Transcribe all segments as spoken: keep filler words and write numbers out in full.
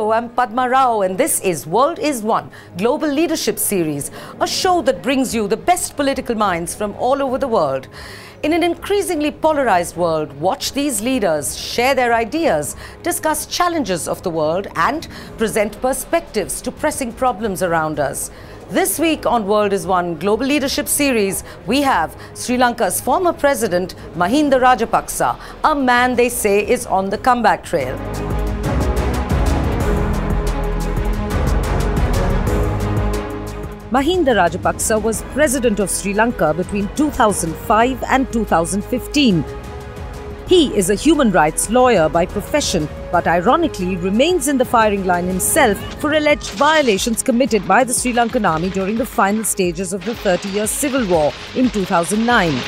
Hello, I'm Padma Rao and this is World is One, Global Leadership Series, a show that brings you the best political minds from all over the world. In an increasingly polarized world, watch these leaders share their ideas, discuss challenges of the world and present perspectives to pressing problems around us. This week on World is One Global Leadership Series, we have Sri Lanka's former president, Mahinda Rajapaksa, a man they say is on the comeback trail. Mahinda Rajapaksa was president of Sri Lanka between two thousand five and two thousand fifteen. He is a human rights lawyer by profession, but ironically remains in the firing line himself for alleged violations committed by the Sri Lankan army during the final stages of the thirty-year civil war in two thousand nine.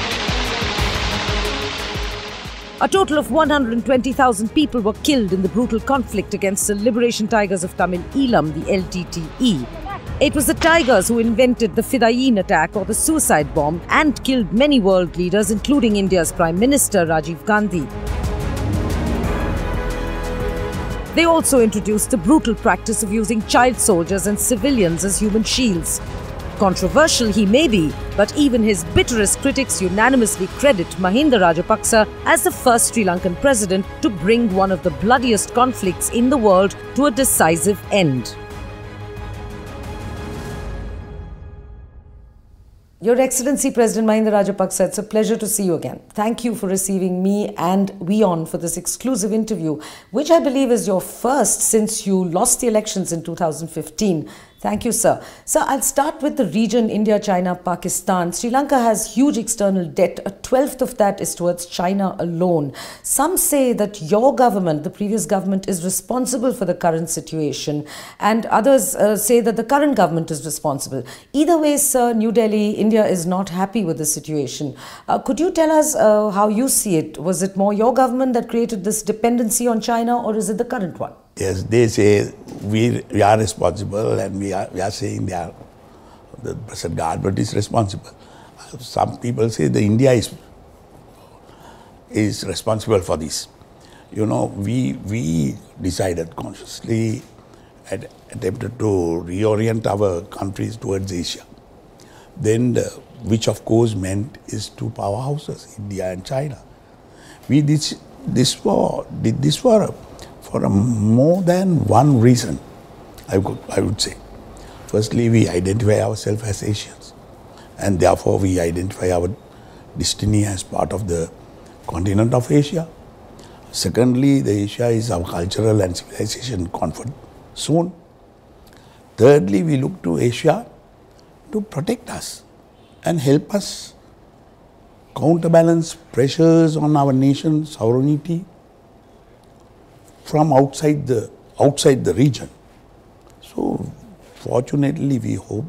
A total of one hundred twenty thousand people were killed in the brutal conflict against the Liberation Tigers of Tamil Eelam, the L T T E. It was the Tigers who invented the Fidayeen attack or the suicide bomb and killed many world leaders, including India's Prime Minister Rajiv Gandhi. They also introduced the brutal practice of using child soldiers and civilians as human shields. Controversial he may be, but even his bitterest critics unanimously credit Mahinda Rajapaksa as the first Sri Lankan president to bring one of the bloodiest conflicts in the world to a decisive end. Your Excellency President Mahinda Rajapaksa, it's a pleasure to see you again. Thank you for receiving me and WION for this exclusive interview, which I believe is your first since you lost the elections in two thousand fifteen. Thank you, sir. Sir, I'll start with the region, India, China, Pakistan. Sri Lanka has huge external debt. A twelfth of that is towards China alone. Some say that your government, the previous government, is responsible for the current situation. And others uh, say that the current government is responsible. Either way, sir, New Delhi, India is not happy with the situation. Uh, could you tell us uh, how you see it? Was it more your government that created this dependency on China, or is it the current one? Yes, they say we, we are responsible, and we are, we are saying they are, the present government is responsible. Some people say the India is, is responsible for this. You know, we, we decided consciously and attempted to reorient our countries towards Asia. Then, the, which of course meant is two powerhouses, India and China. We did this for, did this for for a more than one reason, I would, I would say. Firstly, we identify ourselves as Asians, and therefore we identify our destiny as part of the continent of Asia. Secondly, the Asia is our cultural and civilization comfort zone. Thirdly, we look to Asia to protect us and help us counterbalance pressures on our nation's sovereignty from outside the outside the region. So, fortunately, we hope,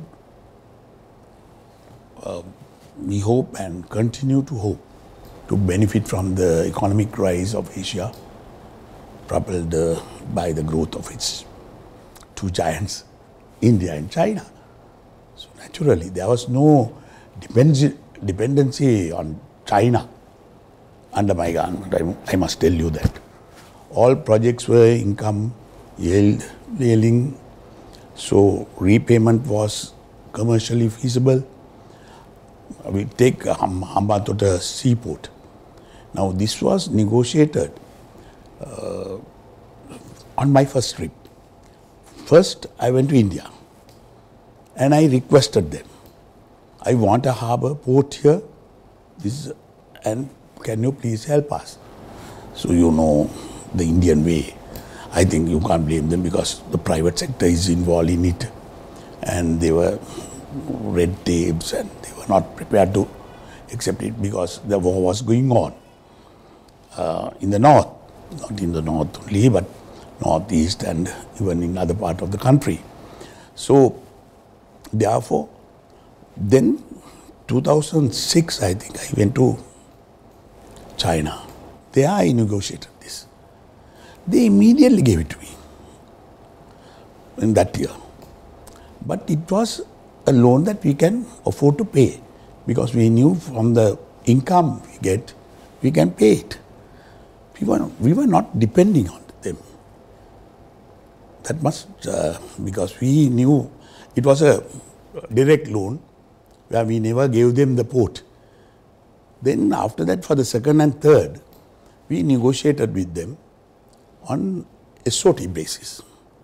uh, we hope and continue to hope to benefit from the economic rise of Asia, propelled uh, by the growth of its two giants, India and China. So, naturally, there was no dependency, dependency on China under my government. I, I must tell you that. All projects were income yield yielding, so repayment was commercially feasible. We take Hambantota Seaport. Now this was negotiated uh, on my first trip. First I went to India and I requested them, I want a harbour port here, this, and can you please help us? So you know, the Indian way, I think you can't blame them because the private sector is involved in it, and they were red tapes and they were not prepared to accept it because the war was going on uh, in the north, not in the north only, but northeast and even in other part of the country. So therefore, then two thousand six, I think, I went to China. There I negotiated this. They immediately gave it to me in that year. But it was a loan that we can afford to pay because we knew from the income we get, we can pay it. We were, we were not depending on them. that much, uh, because we knew it was a direct loan where we never gave them the port. Then after that, for the second and third, we negotiated with them on S O T basis.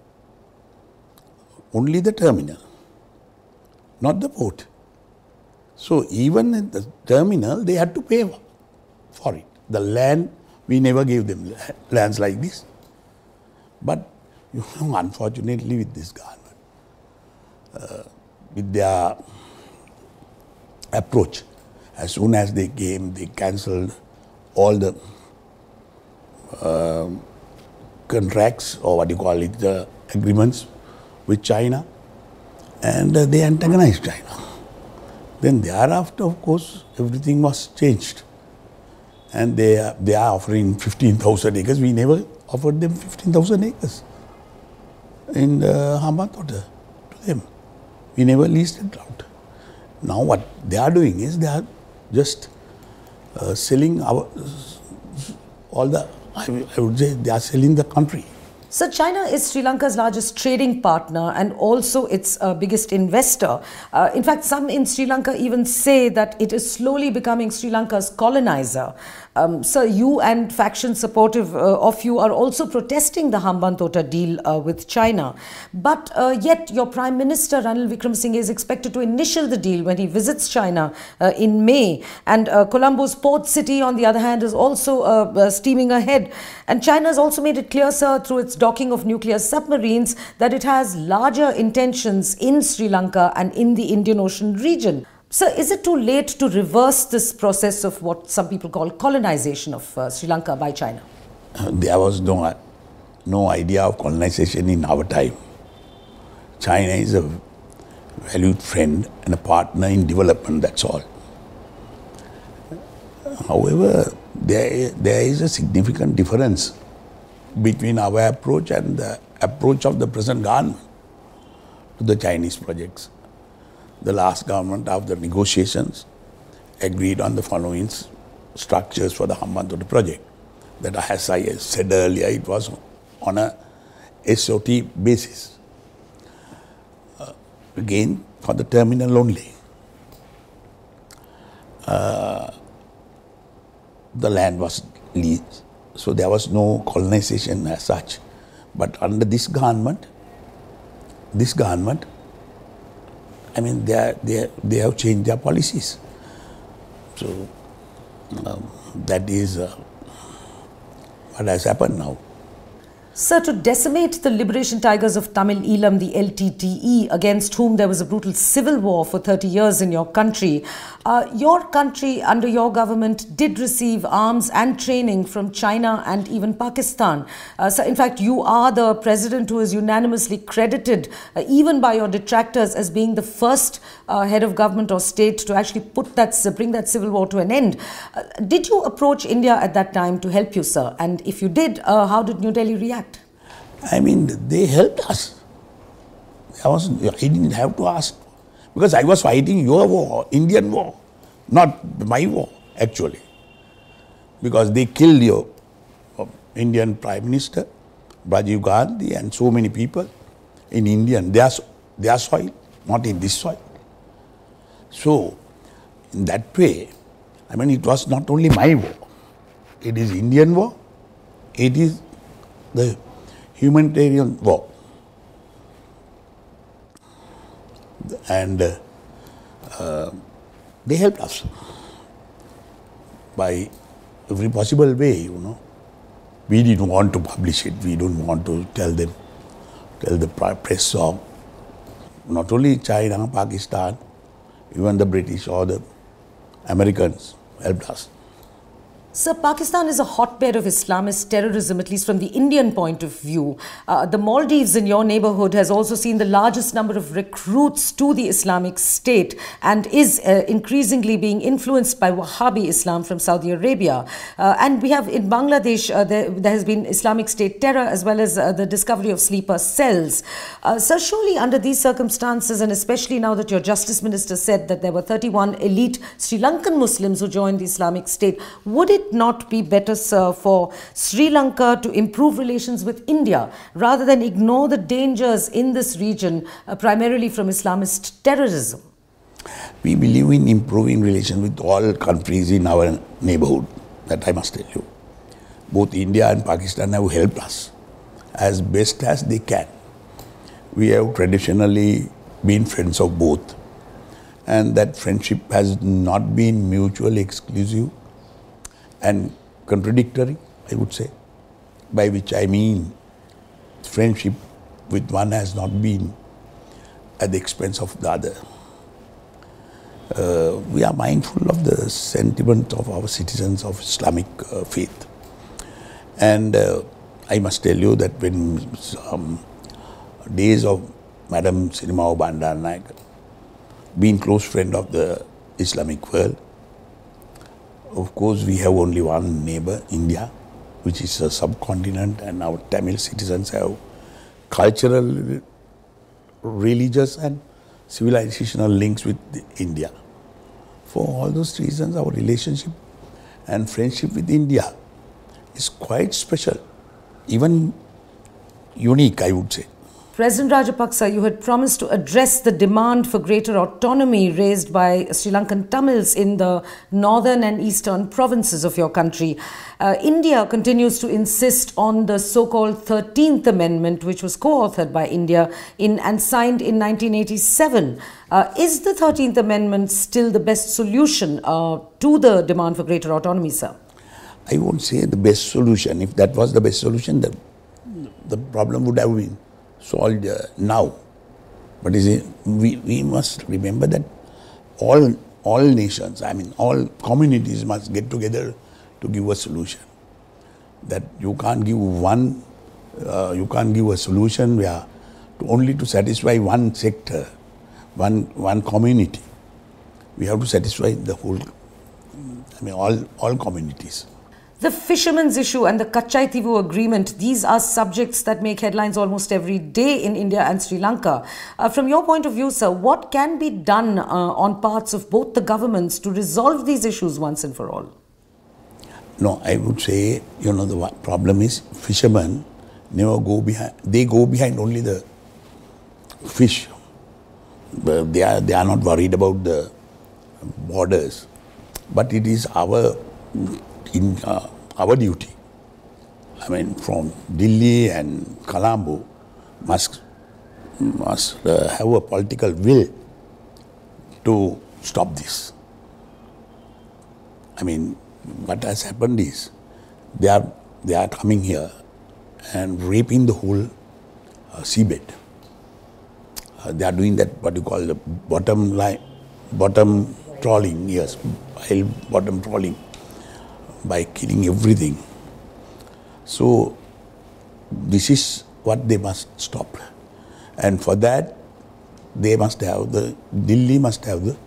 Only the terminal, not the port. So even in the terminal, they had to pay for it. The land, we never gave them lands like this. But you know, unfortunately with this government, uh, with their approach, as soon as they came, they cancelled all the uh, contracts, or what you call it, the agreements with China, and uh, they antagonized China. Then thereafter, of course, everything was changed. And they are, they are offering fifteen thousand acres. We never offered them fifteen thousand acres in uh, Hambantota to them. We never leased it out. Now what they are doing is they are just uh, selling our, all the, I, I would say they are selling the country. So China is Sri Lanka's largest trading partner and also its uh, biggest investor. Uh, in fact, some in Sri Lanka even say that it is slowly becoming Sri Lanka's colonizer. Um, so you and factions supportive uh, of you are also protesting the Hambantota deal uh, with China. But uh, yet your Prime Minister Ranil Wickremesinghe is expected to initial the deal when he visits China uh, in May. And uh, Colombo's port city, on the other hand, is also uh, uh, steaming ahead. And China has also made it clear, sir, through its docking of nuclear submarines, that it has larger intentions in Sri Lanka and in the Indian Ocean region. So is it too late to reverse this process of what some people call colonization of uh, Sri Lanka by China? Uh, there was no, no idea of colonization in our time. China is a valued friend and a partner in development, that's all. However, there, there is a significant difference between our approach and the approach of the present government to the Chinese projects. The last government, after negotiations, agreed on the following structures for the Hambantota project. That, as I said earlier, it was on a S O T basis. Uh, again, for the terminal only. Uh, the land was leased, so there was no colonization as such. But under this government, this government, I mean, they, are, they, are, they have changed their policies. So um, that is uh, what has happened now. Sir, to decimate the Liberation Tigers of Tamil Eelam, the L T T E, against whom there was a brutal civil war for thirty years in your country, uh, your country under your government did receive arms and training from China and even Pakistan. Uh, so in fact, you are the president who is unanimously credited, uh, even by your detractors, as being the first uh, head of government or state to actually put that, bring that civil war to an end. Uh, did you approach India at that time to help you, sir? And if you did, uh, how did New Delhi react? I mean, they helped us. I, was, I didn't have to ask. Because I was fighting your war, Indian war, not my war, actually. Because they killed your Indian Prime Minister, Rajiv Gandhi, and so many people in Indian, their, their soil, not in this soil. So, in that way, I mean, it was not only my war. It is Indian war. It is the humanitarian war. And uh, uh, they helped us by every possible way, you know. We didn't want to publish it. We don't want to tell them, tell the press of not only China, Pakistan, even the British or the Americans helped us. Sir, Pakistan is a hotbed of Islamist terrorism, at least from the Indian point of view. Uh, the Maldives in your neighborhood has also seen the largest number of recruits to the Islamic State and is uh, increasingly being influenced by Wahhabi Islam from Saudi Arabia. Uh, and we have in Bangladesh, uh, there, there has been Islamic State terror as well as uh, the discovery of sleeper cells. Uh, sir, surely under these circumstances, and especially now that your Justice Minister said that there were thirty-one elite Sri Lankan Muslims who joined the Islamic State, would it it not be better, sir, for Sri Lanka to improve relations with India rather than ignore the dangers in this region, uh, primarily from Islamist terrorism? We believe in improving relations with all countries in our neighborhood, that I must tell you. Both India and Pakistan have helped us as best as they can. We have traditionally been friends of both, and that friendship has not been mutually exclusive and contradictory, I would say, by which I mean friendship with one has not been at the expense of the other. Uh, we are mindful of the sentiment of our citizens of Islamic uh, faith. And uh, I must tell you that when some days of Madam Sirimao Bandaranaike, being close friend of the Islamic world, of course we have only one neighbor, India, which is a subcontinent, and our Tamil citizens have cultural, religious and civilizational links with India. For all those reasons, our relationship and friendship with India is quite special, even unique, I would say. President Rajapaksa, you had promised to address the demand for greater autonomy raised by Sri Lankan Tamils in the northern and eastern provinces of your country. Uh, India continues to insist on the so-called thirteenth Amendment, which was co-authored by India in, and signed in nineteen eighty-seven. Uh, is the thirteenth Amendment still the best solution uh, to the demand for greater autonomy, sir? I won't say the best solution. If that was the best solution, the, the problem would have been solved uh, now. But is it, we, we must remember that all, all nations, I mean all communities must get together to give a solution. That you can't give one, uh, you can't give a solution where to only to satisfy one sector, one, one community. We have to satisfy the whole, I mean all, all communities. The fishermen's issue and the Katchai-Thivu agreement, these are subjects that make headlines almost every day in India and Sri Lanka. Uh, from your point of view, sir, what can be done uh, on parts of both the governments to resolve these issues once and for all? No, I would say, you know, the problem is fishermen never go behind, they go behind only the fish. But they are, they are not worried about the borders. But it is our in uh, our duty, I mean from Delhi and Colombo must, must uh, have a political will to stop this. I mean, what has happened is they are, they are coming here and raping the whole uh, seabed. Uh, they are doing that, what you call the bottom line, bottom trawling, yes, bottom trawling, by killing everything. So this is what they must stop. And for that, they must have the, Delhi must have the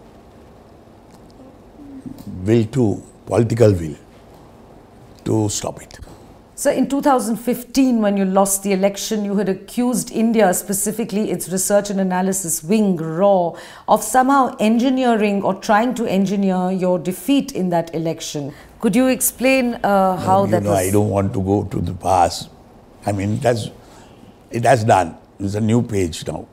will to, political will to stop it. So in two thousand fifteen, when you lost the election, you had accused India, specifically its research and analysis wing, R A W, of somehow engineering or trying to engineer your defeat in that election. Could you explain uh, how no, that know, was? I don't want to go to the past. I mean, it has, it has done. It's a new page now.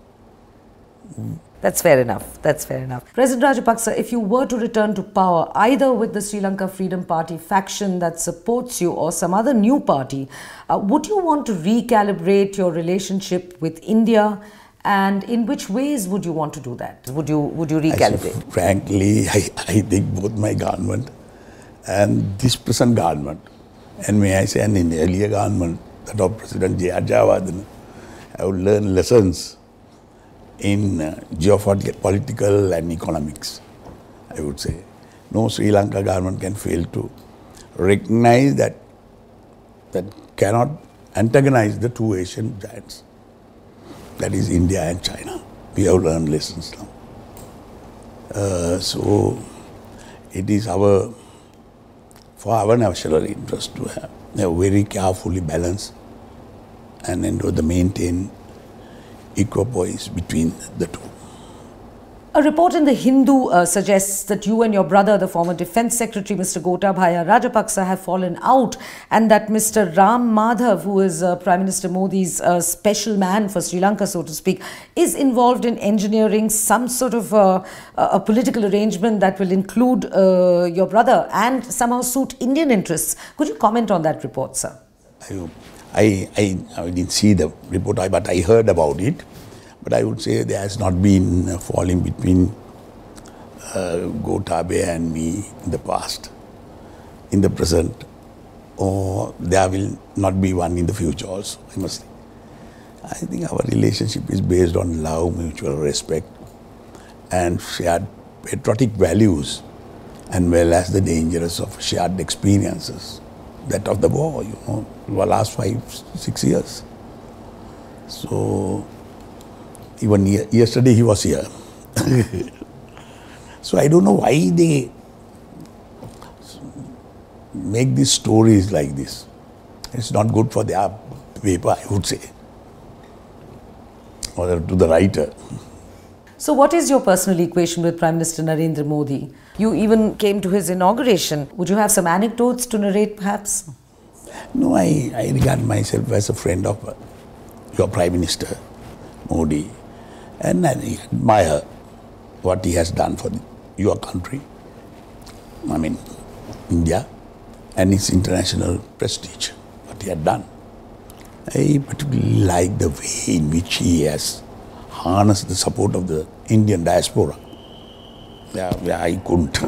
That's fair enough. That's fair enough. President Rajapaksa, if you were to return to power, either with the Sri Lanka Freedom Party faction that supports you or some other new party, uh, would you want to recalibrate your relationship with India? And in which ways would you want to do that? Would you, would you recalibrate? I, frankly, I, I think both my government and this present government, and may I say, and in the earlier government, that of President J R Jayawardena, have learned lessons in uh, geopolitical and economics, I would say. No Sri Lanka government can fail to recognize that, that cannot antagonize the two Asian giants, that is India and China. We have learned lessons now. Uh, so it is our, for our national interest to have, have very carefully balanced and to maintain equipoise between the two. A report in The Hindu uh, suggests that you and your brother, the former Defence Secretary, Mister Gotabaya Rajapaksa, have fallen out, and that Mister Ram Madhav, who is uh, Prime Minister Modi's uh, special man for Sri Lanka, so to speak, is involved in engineering some sort of uh, a political arrangement that will include uh, your brother and somehow suit Indian interests. Could you comment on that report, sir? I, I, I didn't see the report, but I heard about it. But I would say there has not been a falling between uh, Gotabaya and me in the past, in the present, or there will not be one in the future also, I must say. I think our relationship is based on love, mutual respect, and shared patriotic values, and well as the dangers of shared experiences, that of the war, you know, for the last five, six years. So, even yesterday he was here. So I don't know why they make these stories like this. It's not good for their paper, I would say, or to the writer. So what is your personal equation with Prime Minister Narendra Modi? You even came to his inauguration. Would you have some anecdotes to narrate, perhaps? No, I, I regard myself as a friend of your Prime Minister, Modi. And I admire what he has done for your country, I mean, India, and its international prestige, what he had done. I particularly like the way in which he has harnessed the support of the Indian diaspora. Yeah, yeah, I couldn't.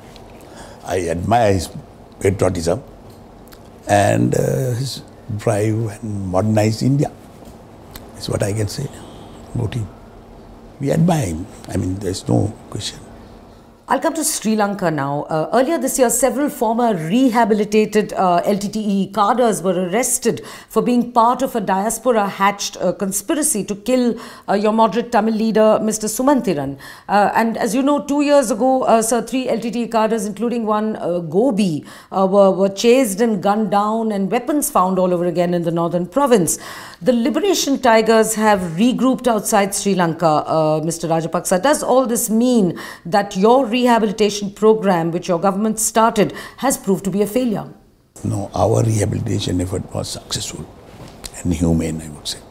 I admire his patriotism and uh, his drive and modernize India. That's what I can say about him. We admire him. I mean, there's no question. I'll come to Sri Lanka now. Uh, earlier this year, several former rehabilitated uh, L T T E cadres were arrested for being part of a diaspora-hatched uh, conspiracy to kill uh, your moderate Tamil leader, Mister Sumantiran. Uh, and as you know, two years ago, uh, sir, three L T T E cadres, including one uh, Gobi, uh, were, were chased and gunned down, and weapons found all over again in the northern province. The Liberation Tigers have regrouped outside Sri Lanka, uh, Mister Rajapaksa. Does all this mean that your rehabilitation program, which your government started, has proved to be a failure? No, our rehabilitation effort was successful and humane, I would say.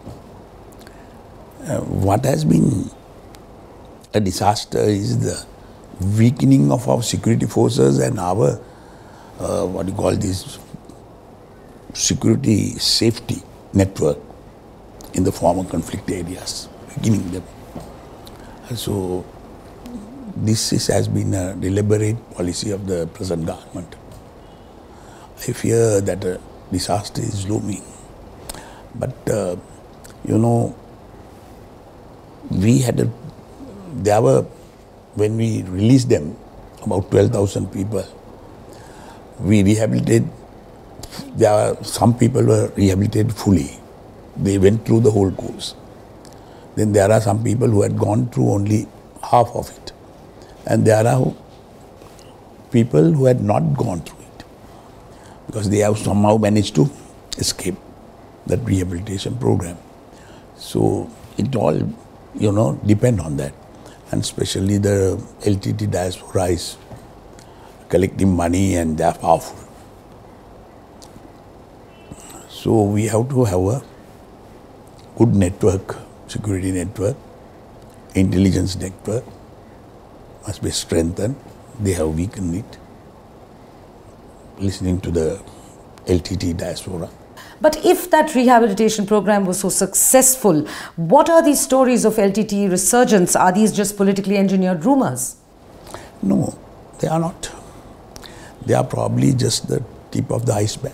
Uh, what has been a disaster is the weakening of our security forces and our, uh, what do you call this, security safety network in the former conflict areas, weakening them. So, this is, has been a deliberate policy of the present government. I fear that a disaster is looming. But, uh, you know, we had a, there were, when we released them, about twelve thousand people, we rehabilitated, there are, some people were rehabilitated fully. They went through the whole course. Then there are some people who had gone through only half of it. And there are people who had not gone through it because they have somehow managed to escape that rehabilitation program. So it all, you know, depend on that. And especially the L T T diaspora is collecting money and they are powerful. So we have to have a good network, security network, intelligence network must be strengthened. They have weakened it, listening to the L T T diaspora. But if that rehabilitation program was so successful, what are these stories of L T T E resurgence? Are these just politically engineered rumors? No, they are not. They are probably just the tip of the iceberg.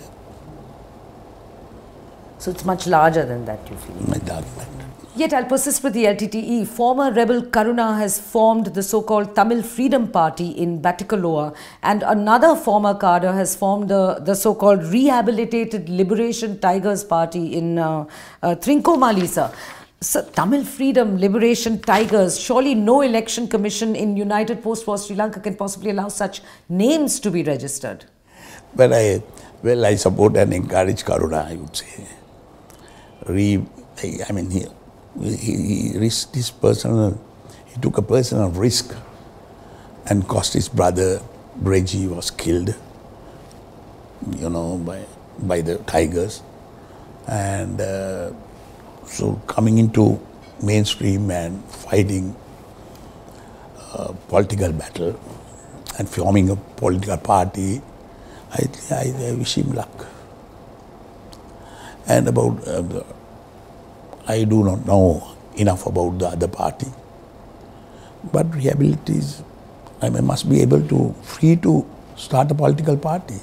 So it's much larger than that, you feel? Much larger than that. Yet I'll persist with the L T T E. Former rebel Karuna has formed the so-called Tamil Freedom Party in Batticaloa, and another former cadre has formed the, the so-called Rehabilitated Liberation Tigers Party in uh, uh, Trincomalee, sir. So, Tamil Freedom, Liberation Tigers, surely no election commission in United Post-War Sri Lanka can possibly allow such names to be registered. But I, well, I support and encourage Karuna, I would say. Re, I mean, he, he, he risked his personal, he took a personal risk and caused his brother, Breji, was killed, you know, by, by the tigers. And uh, so coming into mainstream and fighting a political battle and forming a political party, I, I, I wish him luck. And about, uh, I do not know enough about the other party, but rehabilitation, I mean, must be able to, free to start a political party.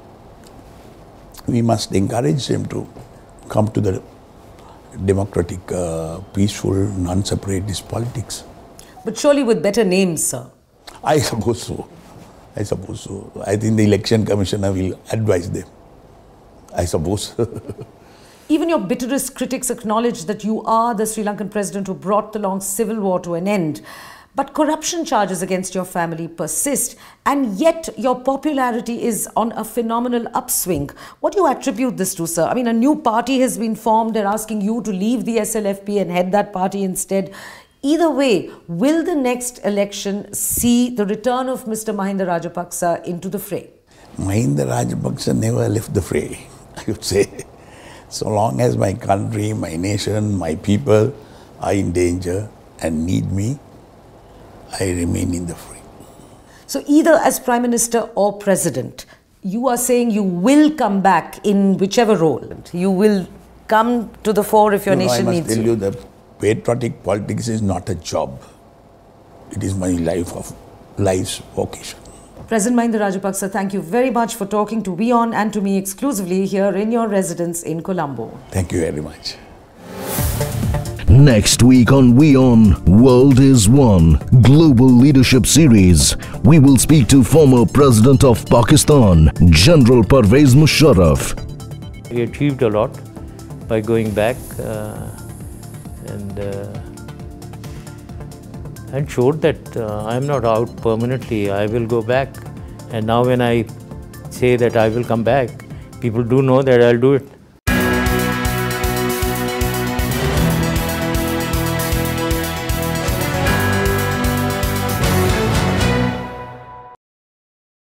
We must encourage him to come to the democratic, uh, peaceful, non-separatist politics. But surely with better names, sir. I suppose so. I suppose so. I think the election commissioner will advise them. I suppose. Even your bitterest critics acknowledge that you are the Sri Lankan president who brought the long civil war to an end. But corruption charges against your family persist, and yet your popularity is on a phenomenal upswing. What do you attribute this to, sir? I mean, a new party has been formed. They're asking you to leave the S L F P and head that party instead. Either way, will the next election see the return of Mister Mahinda Rajapaksa into the fray? Mahinda Rajapaksa never left the fray, I would say. So long as my country, my nation, my people are in danger and need me, I remain in the fray. So either as Prime Minister or President, you are saying you will come back in whichever role. You will come to the fore if your you know, nation needs you. I must tell you that patriotic politics is not a job. It is my life of life's vocation. President Mahinda Rajapaksa, thank you very much for talking to WION and to me exclusively here in your residence in Colombo. Thank you very much. Next week on WION, World is One Global Leadership Series, we will speak to former President of Pakistan, General Parvez Musharraf. We achieved a lot by going back uh, and uh, and showed that uh, I am not out permanently. I will go back. And now when I say that I will come back, people do know that I'll do it.